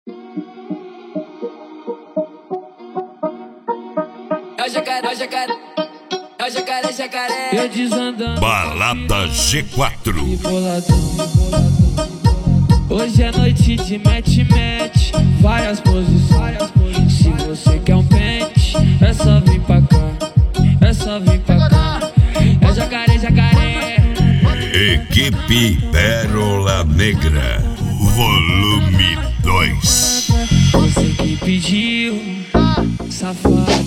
É o jacaré, é o jacaré, é o jacaré, jacaré. Eu desandando. Balada G4. E boladão. Hoje é noite de match, várias posições. Se você quer um pente, é só vir pra cá, é só vir pra cá. É o jacaré, jacaré. Equipe Pérola Negra, volume 2. Você que pediu, safado.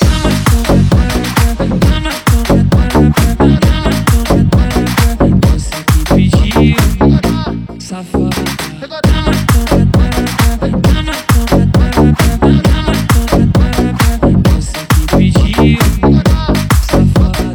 Você que pediu, safado. Você que pediu, safada.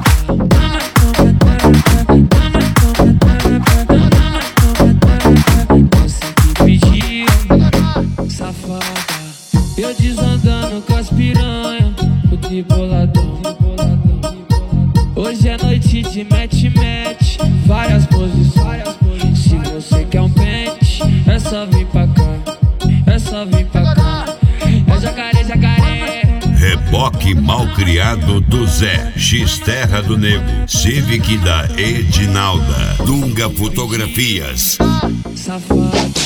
Você que pediu, safada. Eu desandando com as piranha, de boladão. Hoje é noite de match, várias posições. Se você quer um pente, é só vir pra cá, é só vir pra cá. É jacaré, jacaré. Reboque Malcriado do Zé, X-Terra do Nego, Civic da Edinalda, Dunga Fotografias. Safada.